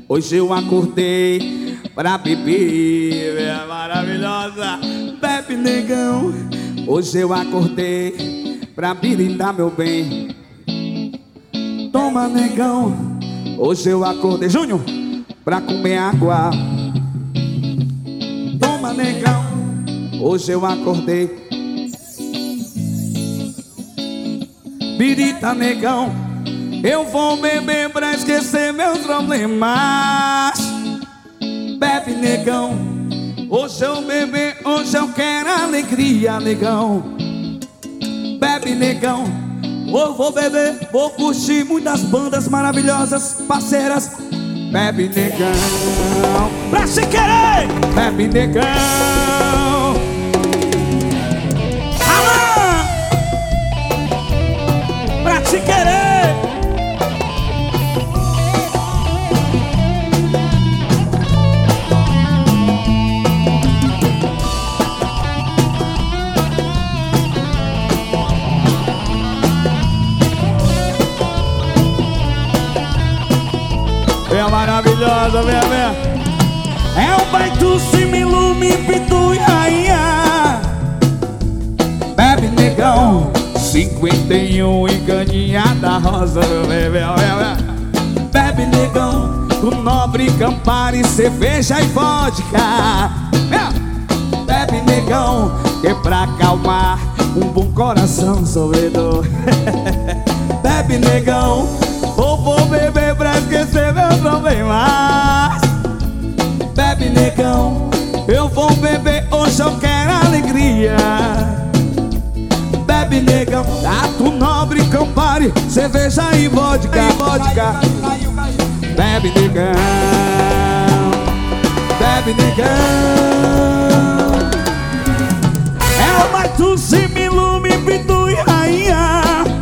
Hoje eu acordei pra beber, é maravilhosa. Bebe, negão. Hoje eu acordei pra brindar, meu bem. Toma, negão. Hoje eu acordei, Júnior, pra comer água. Toma, negão. Hoje eu acordei. Birita, negão. Eu vou beber pra esquecer meus problemas. Bebe, negão. Hoje eu beber, hoje eu quero alegria, negão. Bebe, negão. Eu vou beber, vou curtir muitas bandas maravilhosas, parceiras. Bebe, negão. Pra se querer. Bebe, negão. Alô! Pra te querer. É maravilhosa, vem, vem. É o baito, Similume, Pitu e Rainha. Bebe, negão. 51 e caninha da rosa, vem, vem, vem. Bebe, negão. Do nobre Campari, cerveja e vodka. Bebe, negão. Que é pra acalmar um bom coração sofredor. Bebe, negão. Ou vou beber pra esquecer meus problemas. Bebe, negão. Eu vou beber, hoje eu quero alegria. Bebe, negão. Gato nobre, Campari, cerveja e vodka, vodka. Bebe, negão. Bebe, negão. É o Baito, Similume, Pitu e Rainha.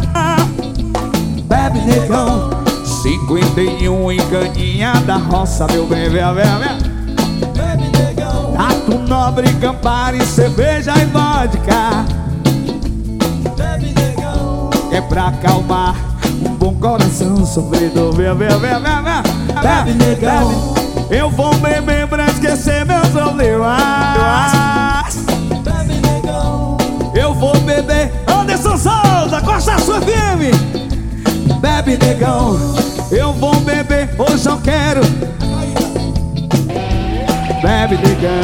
Bebe, negão. 51 em caninha da roça, meu bem, vem, vem, vem. Bebe, negão. Gato nobre, Campari, cerveja e vodka. Bebe, negão. É pra acalmar um bom coração sofredor, vem, vem, vem, vem, vem. Bebe, negão. Eu vou beber pra esquecer meus problemas. Bebe, negão. Eu vou beber. Anderson Souza, Costa Sul FM. Bebe, negão. Eu vou beber, hoje eu quero. Bebe, negão.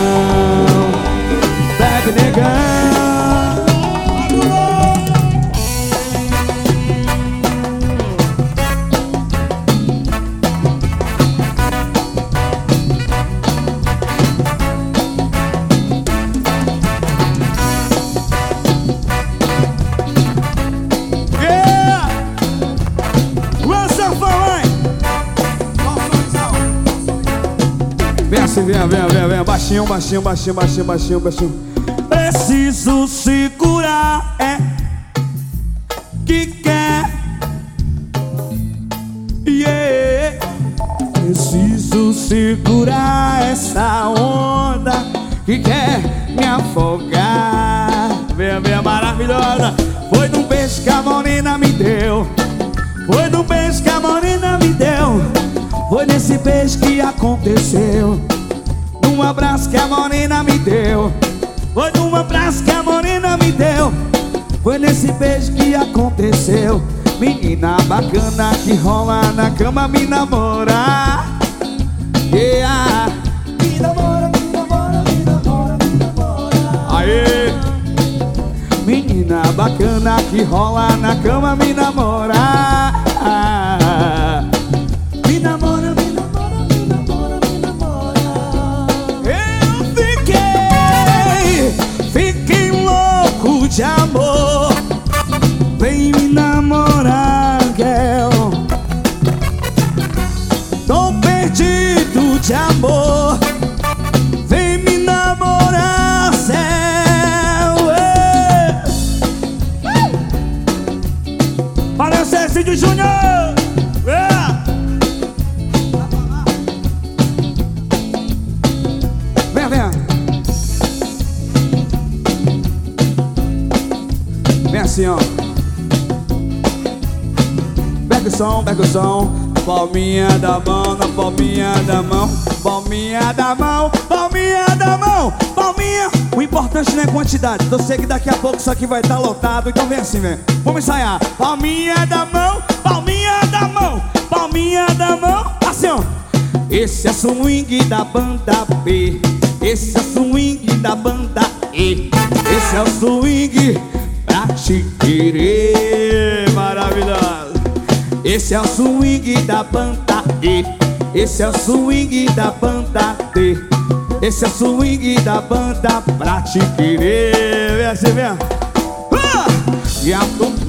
Bebe, negão. Vem, baixinho, baixinho, baixinho, baixinho, baixinho, baixinho. Preciso segurar, é que quer, yeah. Preciso segurar essa onda que quer me afogar. Vem, maravilhosa. Foi no beijo que a morena me deu. Foi no beijo que a morena me deu. Foi nesse beijo que aconteceu. Um abraço que a morena me deu. Foi num abraço que a morena me deu. Foi nesse beijo que aconteceu. Menina bacana que rola na cama, me namora, yeah. Me namora, me namora, me namora, me namora. Aê! Menina bacana que rola na cama, me namora. Me namora, me namora, me namora, me namora. Fiquei louco de amor. Vem me namorar, girl. Tô perdido de amor. Vem me namorar, céu. Valeu, Cezinho Júnior. Vem assim, ó. Pega o som, palminha da mão na palminha da mão, palminha da mão, palminha da mão, palminha. O importante não é quantidade. Eu sei que daqui a pouco isso aqui vai estar lotado. Então vem assim, vem. Vamos ensaiar. Palminha da mão, palminha da mão, palminha da mão. Assim, ó. Esse é swing da banda B, esse é swing da banda E, esse é o swing pra te querer. Maravilhoso. Esse é o swing da banda E, esse é o swing da banda D, esse é o swing da banda pra te querer. Vem assim, vem. E a